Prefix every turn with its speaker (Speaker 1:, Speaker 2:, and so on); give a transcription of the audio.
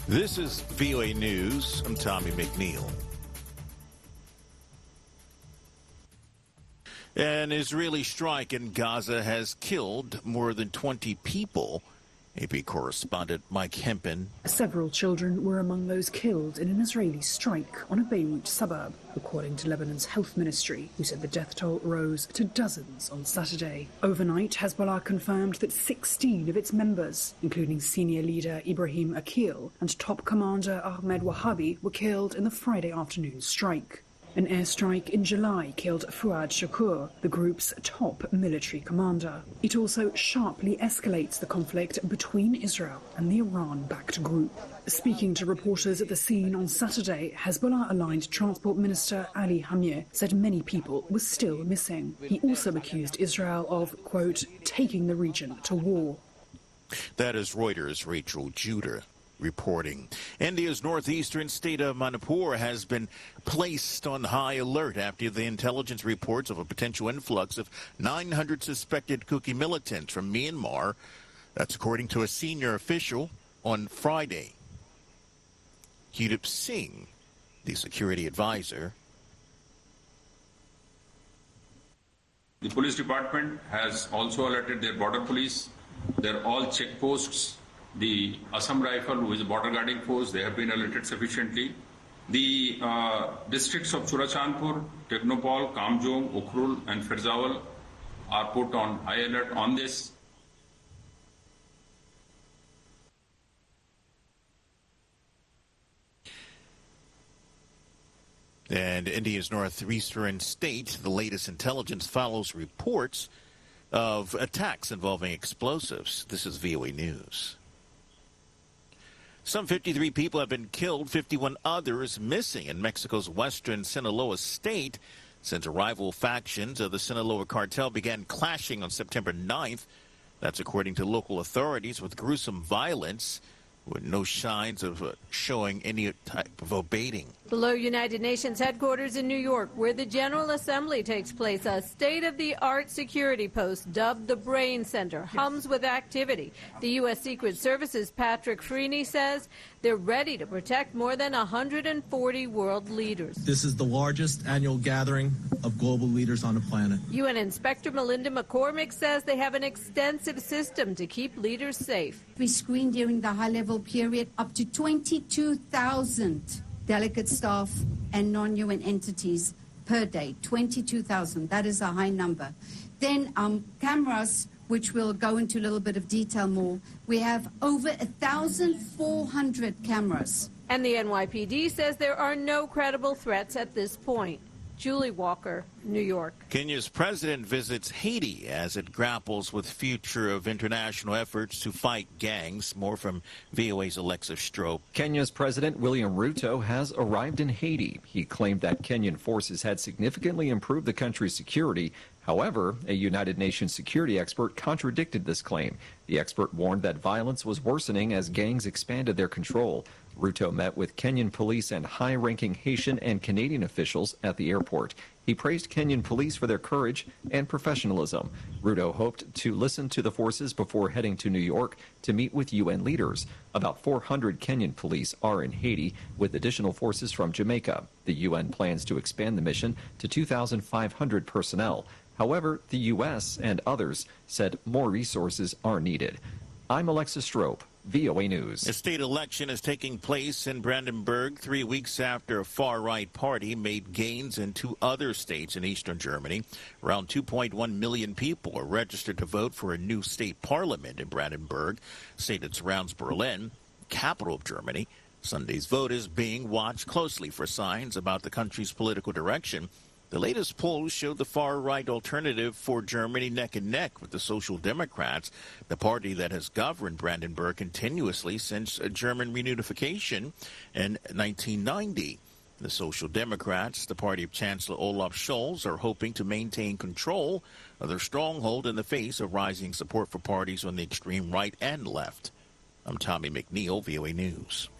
Speaker 1: This is VOA News. I'm Tommy McNeil. An Israeli strike in Gaza has killed more than 20 people. AP correspondent Mike Hempen.
Speaker 2: Several children were among those killed in an Israeli strike on a Beirut suburb, according to Lebanon's health ministry, who said the death toll rose to dozens on Saturday. Overnight, Hezbollah confirmed that 16 of its members, including senior leader Ibrahim Akil and top commander Ahmed Wahabi, were killed in the Friday afternoon strike. An airstrike in July killed Fuad Shakur, the group's top military commander. It also sharply escalates the conflict between Israel and the Iran-backed group. Speaking to reporters at the scene on Saturday, Hezbollah-aligned Transport Minister Ali Hamir said many people were still missing. He also accused Israel of, quote, taking the region to war.
Speaker 1: That is Reuters' Rachel Judah reporting. India's northeastern state of Manipur has been placed on high alert after the intelligence reports of a potential influx of 900 suspected Kuki militants from Myanmar. That's according to a senior official on Friday. Hudip Singh, the security advisor.
Speaker 3: The police department has also alerted their border police. They're all checkposts. The Assam Rifle, who is a border guarding force, they have been alerted sufficiently. The districts of Churachandpur, Technopol, Kamjong, Ukhrul, and Firzawal are put on high alert on this.
Speaker 1: And India's northeastern state, the latest intelligence follows reports of attacks involving explosives. This is VOA News. Some 53 people have been killed, 51 others missing in Mexico's western Sinaloa state since rival factions of the Sinaloa cartel began clashing on September 9th. That's according to local authorities, with gruesome violence with no signs of showing any type of abating.
Speaker 4: Below United Nations headquarters in New York, where the General Assembly takes place, a state-of-the-art security post dubbed the Brain Center hums with activity. The U.S. Secret Service's Patrick Freeney says they're ready to protect more than 140 world leaders.
Speaker 5: This is the largest annual gathering of global leaders on the planet.
Speaker 4: UN Inspector Melinda McCormick says they have an extensive system to keep leaders safe.
Speaker 6: We screened during the high-level period up to 22,000 delegate staff and non-UN entities per day. 22,000. That is a high number. Then cameras, which we'll go into a little bit of detail more. We have over 1,400 cameras.
Speaker 4: And the NYPD says there are no credible threats at this point. Julie Walker, New York.
Speaker 1: Kenya's president visits Haiti as it grapples with future of international efforts to fight gangs. More from VOA's Alexa Strope.
Speaker 7: Kenya's President William Ruto has arrived in Haiti. He claimed that Kenyan forces had significantly improved the country's security. However, a United Nations security expert contradicted this claim. The expert warned that violence was worsening as gangs expanded their control. Ruto met with Kenyan police and high-ranking Haitian and Canadian officials at the airport. He praised Kenyan police for their courage and professionalism. Ruto hoped to listen to the forces before heading to New York to meet with UN leaders. About 400 Kenyan police are in Haiti, with additional forces from Jamaica. The UN plans to expand the mission to 2,500 personnel. However, the U.S. and others said more resources are needed. I'm Alexa Strope, VOA News.
Speaker 1: A state election is taking place in Brandenburg 3 weeks after a far-right party made gains in two other states in eastern Germany. Around 2.1 million people are registered to vote for a new state parliament in Brandenburg, a state that surrounds Berlin, capital of Germany. Sunday's vote is being watched closely for signs about the country's political direction. The latest polls showed the far-right alternative for Germany neck and neck with the Social Democrats, the party that has governed Brandenburg continuously since German reunification in 1990. The Social Democrats, the party of Chancellor Olaf Scholz, are hoping to maintain control of their stronghold in the face of rising support for parties on the extreme right and left. I'm Tommy McNeil, VOA News.